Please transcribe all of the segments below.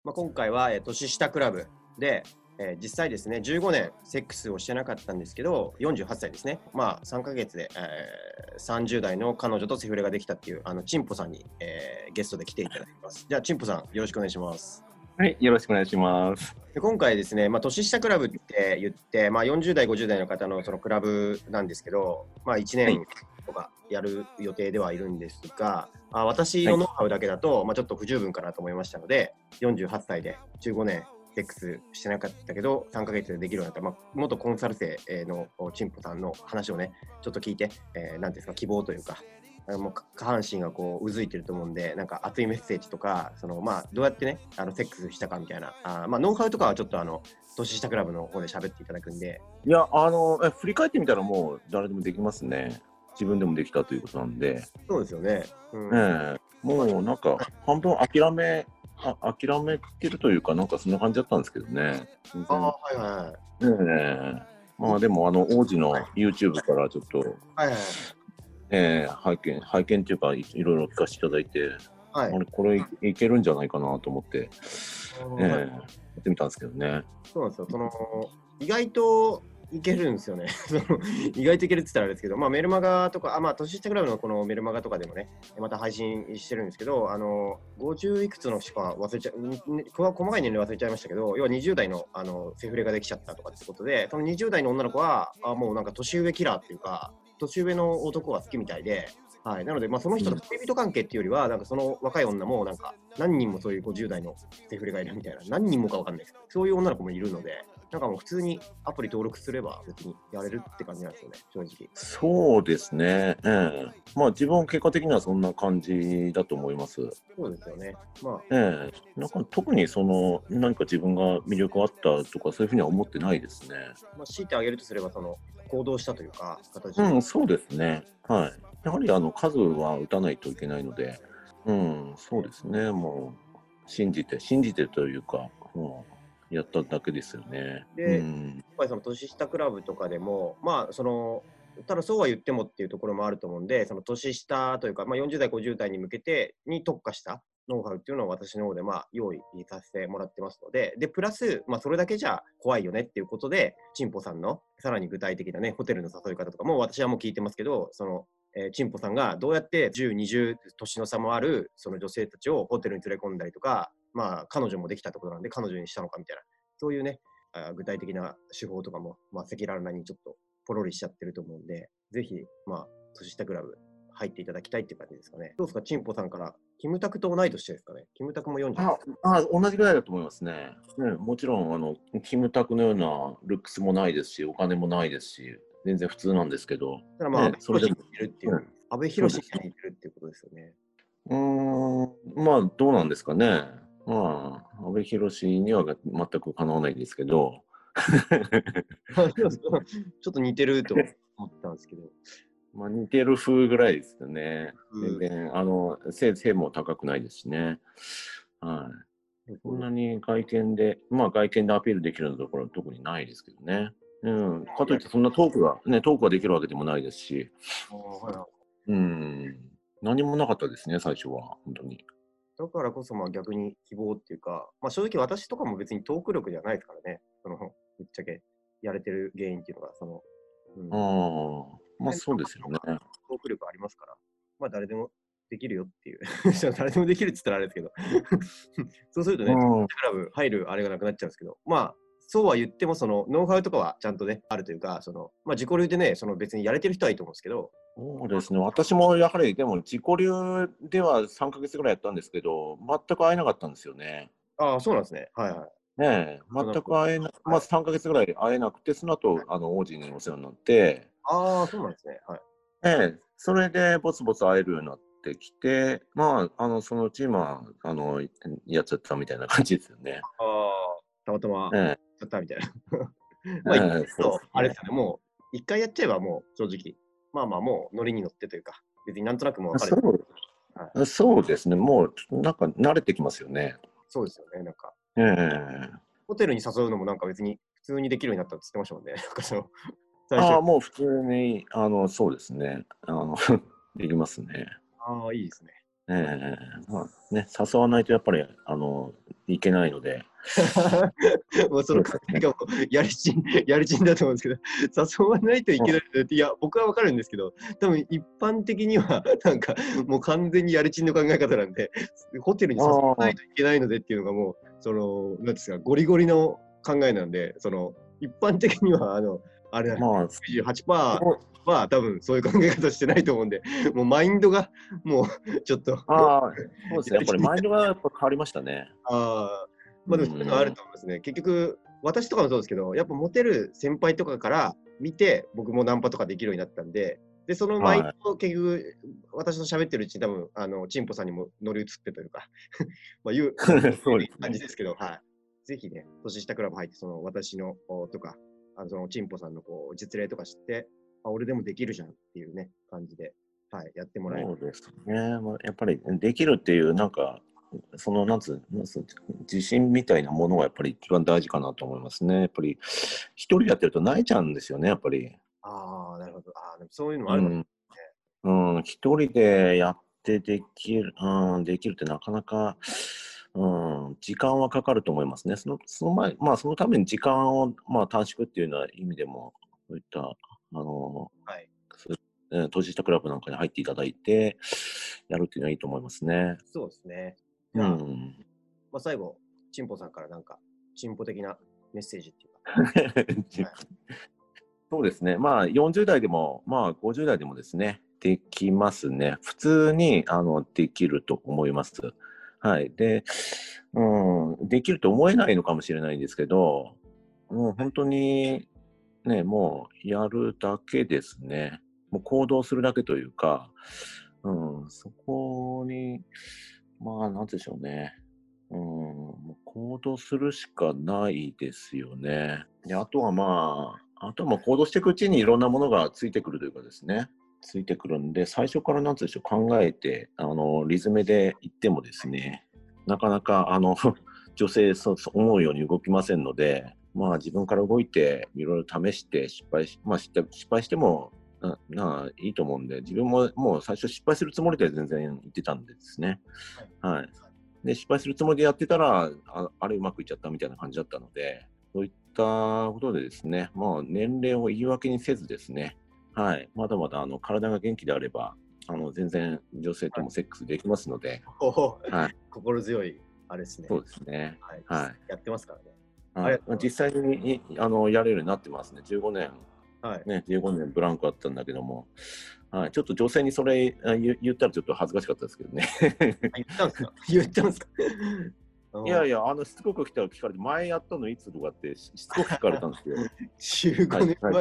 今回は、年下クラブで、実際ですね、15年セックスをしてなかったんですけど、48歳ですね。3ヶ月で、30代の彼女とセフレができたっていう、チンポさんに、ゲストで来ていただきます。じゃあ、チンポさん、よろしくお願いします。 はい、よろしくお願いします。 で今回ですね、年下クラブって言って、40代、50代の方のそのクラブなんですけど、1年とかやる予定ではいるんですが、私のノウハウだけだと、ちょっと不十分かなと思いましたので、48歳で15年セックスしてなかったけど、3ヶ月でできるようになった、元コンサル生のチンポさんの話をね、ちょっと聞いて、なんですか、希望というか、もう下半身がこううずいてると思うんで、なんか熱いメッセージとか、どうやってね、セックスしたかみたいな、ノウハウとかはちょっと年下クラブの方で喋っていただくんで。 いや、振り返ってみたらもう誰でもできますね。自分でもできたということなんで。 そうですよね。 もうなんか半分諦めてるというか、なんかそんな感じだったんですけどね。 はいはい。 でも王子の YouTube からちょっと、拝見っていうかいろいろ聞かせていただいて、これいけるんじゃないかなと思って、やってみたんですけどね。 そうなんですよ。意外といけるんですよね。意外といけるって言ったらあれですけど、メルマガとか、年下クラブのこのメルマガとかでもね、また配信してるんですけど、50いくつのしか忘れちゃ細かい年齢忘れちゃいましたけど、要は20代のセフレができちゃったとかってことで、その20代の女の子は、もうなんか年上キラーっていうか、年上の男が好きみたいで、なので、その人と恋人関係っていうよりは、なんかその若い女も、なんか何人もそういう50代のセフレがいるみたいな、何人もかわかんないですけど、そういう女の子もいるので、なんかもう普通にアプリ登録すれば別にやれるって感じなんですよね、正直。 そうですね。自分結果的にはそんな感じだと思います。 そうですよね。 なんか特に何か自分が魅力あったとかそういうふうには思ってないですね。 強いてあげるとすれば、行動したというか、形で。そうですね。はい。やはり数は打たないといけないので、そうですね。もう信じてというか、やっただけですよね。 で、やっぱりその年下クラブとかでも、ただそうは言ってもっていうところもあると思うんで、その年下というか、40代、50代に向けてに特化したノウハウっていうのを私の方で用意させてもらってますので、プラス、それだけじゃ怖いよねっていうことで、チンポさんのさらに具体的なね、ホテルの誘い方とかも私はもう聞いてますけど、チンポさんがどうやって10、20年の差もあるその女性たちをホテルに連れ込んだりとか、彼女もできたってことなんで彼女にしたのかみたいな、そういうね、具体的な手法とかも、赤裸々にちょっとポロリしちゃってると思うんで、ぜひ、年下クラブ入っていただきたいっていう感じですかね。どうですか、チンポさんから、キムタクと同い年ですかね。キムタクも40。 同じぐらいだと思いますね。もちろん、キムタクのようなルックスもないですし、お金もないですし、全然普通なんですけど。 ただそれでも似てるっていう、阿部寛に似てるっていうことですよね。 どうなんですかね。阿部寛には全くかなわないですけど。 ちょっと似てると思ったんですけど。 似てる風ぐらいですよね。全然、背も高くないですしね。そんなに外見でアピールできるところは特にないですけどね。かといってそんなトークができるわけでもないですし。何もなかったですね、最初は。本当に。 だからこそ逆に希望っていうか、正直私とかも別にトーク力じゃないですからね。ぶっちゃけやれてる原因っていうのが、 そうですよね。 トーク力ありますから、誰でもできるよっていう。誰でもできるって言ったらあれですけど。そうするとね、クラブ入るあれがなくなっちゃうんですけど、そうは言っても、ノウハウとかはちゃんとね、あるというか、自己流でね、別にやれてる人はいいと思うんですけど。 そうですね。私もやはり、でも自己流では3ヶ月ぐらいやったんですけど、全く会えなかったんですよね。 そうなんですね。 全く会えな、3ヶ月ぐらい会えなくて、その後、王子にお世話になって、 そうなんですね。 それでぼつぼつ会えるようになってきて、そのうち今、やっちゃったみたいな感じですよね。 たまたまやっちゃったみたいな。あれですよね、もう一回やっちゃえばもう正直、もうノリに乗ってというか、別になんとなくもう分かる。そうですね、もうなんか慣れてきますよね。 そうですよね、なんか。ホテルに誘うのもなんか別に普通にできるようになったって言ってましたもんね。 最初もう普通に、そうですね、できますね。 いいですね。 まあね、誘わないとやっぱりいけないので、 もうその考えがもうやりちんだと思うんですけど、誘わないといけないので、いや、僕はわかるんですけど、多分一般的には、なんか、もう完全にやりちんの考え方なんで、ホテルに誘わないといけないのでっていうのがもう、なんですか、ゴリゴリの考えなんで、一般的には、あれなんですまあ、 98%は多分そういう考え方してないと思うんで、もうマインドが、もう、ちょっと、 そうですね、やっぱりマインドがやっぱ変わりましたね。 ああ、 うでもそういうのはあるん。 と思いますね。結局、私とかもそうですけど、やっぱモテる先輩とかから見て、僕もナンパとかできるようになったんで、で、そのマインはドを結局、私と喋ってるうちに多分、チンポさんにも乗り移ってというか、まあ、いう、 い。そうですね。 感じですけど、はい。ぜひね、年下クラブ入って、私の、とか、チンポさんの実例とか知って、あ、俺でもできるじゃんっていうね、感じで、はい、やってもらえる。 そうですね。まあ、やっぱりできるっていう、なんか、なんつう自信みたいなものがやっぱり一番大事かなと思いますね。やっぱり、一人でやってると泣いちゃうんですよね、やっぱり。 ああ、なるほど。ああ、でもそういうのもあるかも。 うん。うん、一人でやってできるってなかなか、時間はかかると思いますね。その前、まあ、そのために時間を、まあ、短縮っていうような意味でも、そういった、 はい。 そう年下クラブなんかに入っていただいて、やるっていうのはいいと思いますね。 そうですね。じうゃあ、 ん。 最後、チンポさんからなんか、チンポ的なメッセージっていうか。はい。 そうですね。まあ、40代でも、まあ、50代でもですね、できますね。普通に、できると思います。はい。で、できると思えないのかもしれないんですけど、もう本当に、ね、もうやるだけですね。もう行動するだけというか、そこに、まあ、なんでしょうね。もう行動するしかないですよね。で、あとはまあ行動していくうちにいろんなものがついてくるというかですね。ついてくるんで、最初からなんていうんでしょう、考えて、リズムで言ってもですね、なかなか、女性そう思うように動きませんので、まあ自分から動いて、いろいろ試して失敗しても、いいと思うんで、自分ももう最初失敗するつもりで全然言ってたんでですね。 はい。 はい。で、失敗するつもりでやってたら、あれうまくいっちゃったみたいな感じだったので、そういったことでですね、まあ年齢を言い訳にせずですね、はい、まだまだ体が元気であれば、全然女性ともセックスできますので、 おお、 はい、 心強い、あれですね。 そうですね。 はい。 はい。 やってますからね。ありはい、 がとうござい実際にやれるようになってますね。15年、 ます。はい。 ね、15年ブランクあったんだけども、はい、ちょっと女性にそれ言ったらちょっと恥ずかしかったですけどね。 あ、言ったんすか？言ったんすか？ いやいや、しつこく聞かれて、前やったのいつとかってしつこく聞かれたんですよ。 15 はい、 年前。 はい。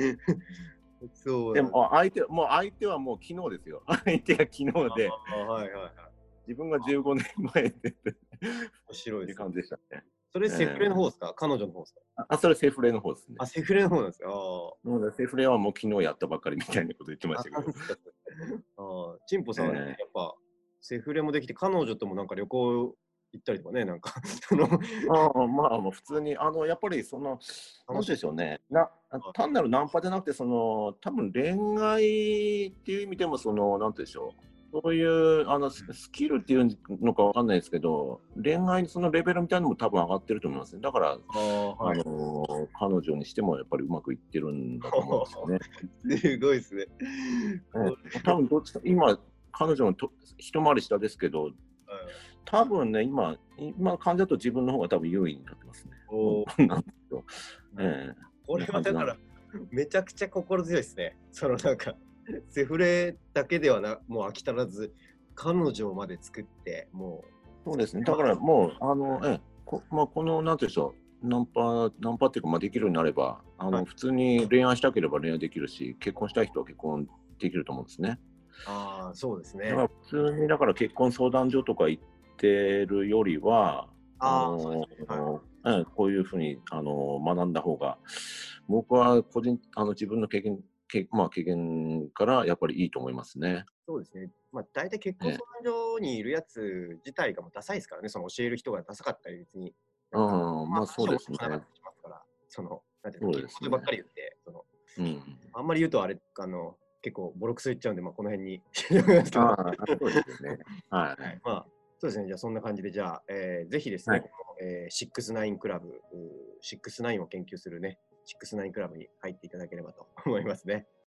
そうなんだ。 でも、相手はもう昨日ですよ。相手が昨日で、 ああ、はいはいはい。 自分が15年前でっていう面白いですね。 感じでしたね。 それセフレのえ方ですか？彼女の方ですか？ それセフレの方ですね。 あ、セフレの方なんですか？あなので、セフレはもう昨日やったばっかりみたいなこと言ってまあ。あ、 したけど。 なんすかそれ。ああ、チンポさんはね、 えやっぱ、セフレもできて、彼女ともなんか旅行行ったりとかね、なんか、その、 もう普通に、やっぱりなん楽しい。 でしょうね。 はい。 単なるナンパじゃなくて、多分恋愛っていう意味でも、なんていうんでしょう。そういう、スキルっていうのかわかんないですけど、恋愛のそのレベルみたいなのも多分上がってると思いますね。だから、 ああ、はい。 彼女にしてもやっぱりうまくいってるんだと思うんですよね。 すごいですね。こ多分どっちか、今、彼女の一回り下ですけど、 はい。 多分ね、今の感じだと自分の方が多分優位になってますね。 おお、 なんですよ。 これこんな感じなんで。 はだから、めちゃくちゃ心強いですね。なんか、セフレだけではもう飽き足らず、彼女まで作って、もう、 そうですね。だからもう、まあ、なんていうんでしょう。ナンパっていうか、まあ、できるようになれば、 はい。 普通に恋愛したければ恋愛できるし、結婚したい人は結婚できると思うんですね。 ああ、そうですね。 だから普通に、だから結婚相談所とか行ってるよりは、 ああ、そうですね。はい。 こういうふうに、学んだ方が、僕は自分のまあ、経験からやっぱりいいと思いますね。 そうですね。大体結婚え相談所にいるやつ自体がもうダサいですからね、その教える人がダサかったり、別に、なんか、 まあそう話をですね。 聞かなかったりしますから、なんていうの、結そうですね。 婚ばっかり言って、 うん。 あんまり言うとあれ、 結構ボロクソ言っちゃうんで、まあ、この辺にしておきますけど、 ああ、そうですよね。ははい、まあ、そうですね、じゃあそんな感じで、じゃあ、ぜひですね、 はいこの、シックスナインクラブ、シックスナインを研究するね、シックスナインクラブに入っていただければと思いますね。